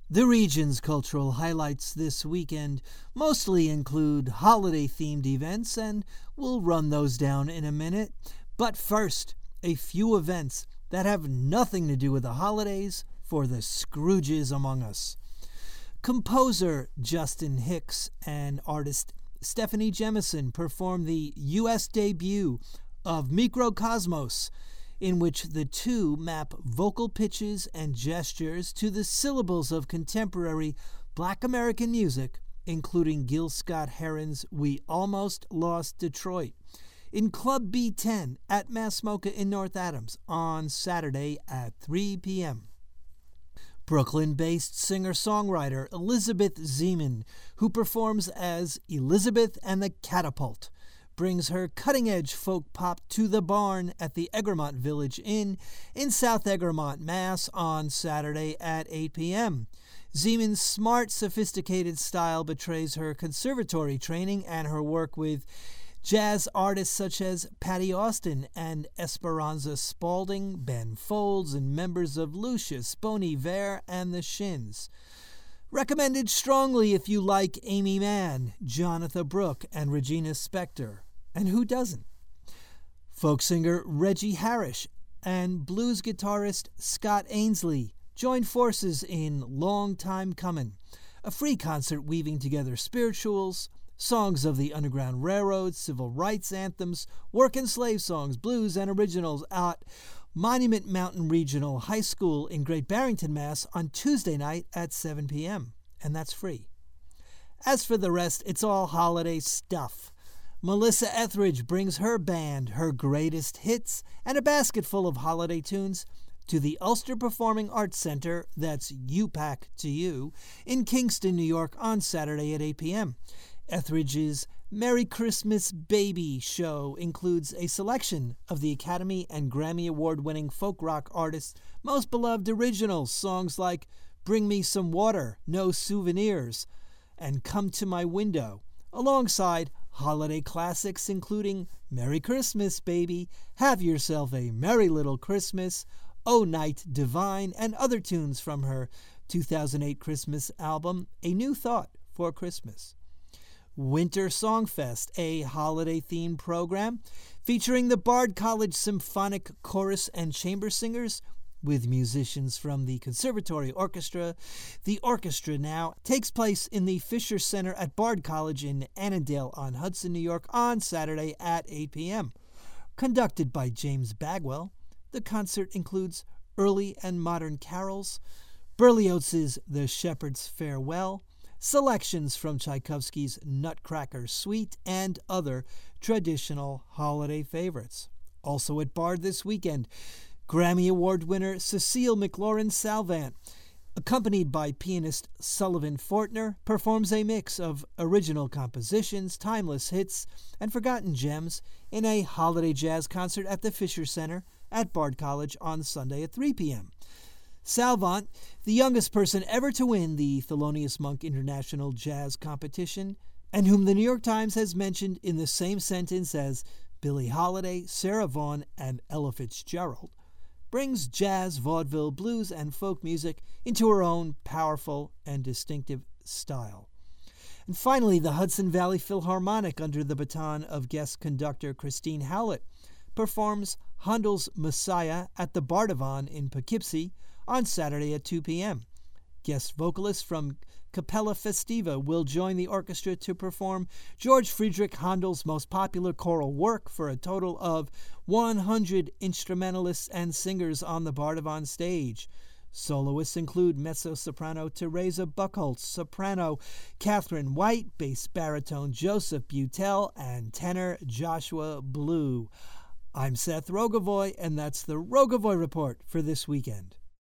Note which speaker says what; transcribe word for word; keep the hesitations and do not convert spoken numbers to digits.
Speaker 1: The region's cultural highlights this weekend mostly include holiday-themed events, and we'll run those down in a minute. But first, a few events that have nothing to do with the holidays for the Scrooges among us. Composer Justin Hicks and artist Stephanie Jemison performed the U S debut of Mikrokosmos, in which the two map vocal pitches and gestures to the syllables of contemporary Black American music, including Gil Scott-Heron's We Almost Lost Detroit, in Club B ten at Masmoka in North Adams on Saturday at three p.m. Brooklyn-based singer-songwriter Elizabeth Zeman, who performs as Elizabeth and the Catapult, brings her cutting-edge folk pop to the Barn at the Egremont Village Inn in South Egremont, Mass. On Saturday at eight p.m. Zeman's smart, sophisticated style betrays her conservatory training and her work with jazz artists such as Patty Austin and Esperanza Spalding, Ben Folds, and members of Lucius, Bon Iver, and the Shins. Recommended strongly if you like Amy Mann, Jonathan Brooke, and Regina Spektor. And who doesn't? Folk singer Reggie Harish and blues guitarist Scott Ainsley joined forces in Long Time Comin', a free concert weaving together spirituals, songs of the Underground Railroad, civil rights anthems, work and slave songs, blues, and originals at Monument Mountain Regional High School in Great Barrington, Mass. On Tuesday night at seven p.m., and that's free. As for the rest, it's all holiday stuff. Melissa Etheridge brings her band, her greatest hits, and a basket full of holiday tunes to the Ulster Performing Arts Center, that's U PAC to you, in Kingston, New York on Saturday at eight p.m. Etheridge's Merry Christmas Baby show includes a selection of the Academy and Grammy Award-winning folk rock artists' most beloved originals, songs like Bring Me Some Water, No Souvenirs, and Come to My Window, alongside holiday classics including Merry Christmas Baby, Have Yourself a Merry Little Christmas, O Night Divine, and other tunes from her two thousand eight Christmas album, A New Thought for Christmas. Winter Songfest, a holiday-themed program featuring the Bard College Symphonic Chorus and Chamber Singers with musicians from the Conservatory Orchestra. The orchestra now takes place in the Fisher Center at Bard College in Annandale-on-Hudson, New York on Saturday at eight p.m. Conducted by James Bagwell, the concert includes early and modern carols, Berlioz's The Shepherd's Farewell, selections from Tchaikovsky's Nutcracker Suite, and other traditional holiday favorites. Also at Bard this weekend, Grammy Award winner Cecile McLaurin Salvant, accompanied by pianist Sullivan Fortner, performs a mix of original compositions, timeless hits, and forgotten gems in a holiday jazz concert at the Fisher Center at Bard College on Sunday at three p.m. Salvant, the youngest person ever to win the Thelonious Monk International Jazz Competition, and whom the New York Times has mentioned in the same sentence as Billie Holiday, Sarah Vaughan, and Ella Fitzgerald, brings jazz, vaudeville, blues, and folk music into her own powerful and distinctive style. And finally, the Hudson Valley Philharmonic, under the baton of guest conductor Christine Howlett, performs Handel's Messiah at the Bardavon in Poughkeepsie on Saturday at two p.m. Guest vocalists from Capella Festiva will join the orchestra to perform George Friedrich Handel's most popular choral work for a total of one hundred instrumentalists and singers on the Bardavon stage. Soloists include mezzo-soprano Teresa Buchholz, soprano Catherine White, bass baritone Joseph Butel, and tenor Joshua Blue. I'm Seth Rogovoy, and that's the Rogovoy Report for this weekend.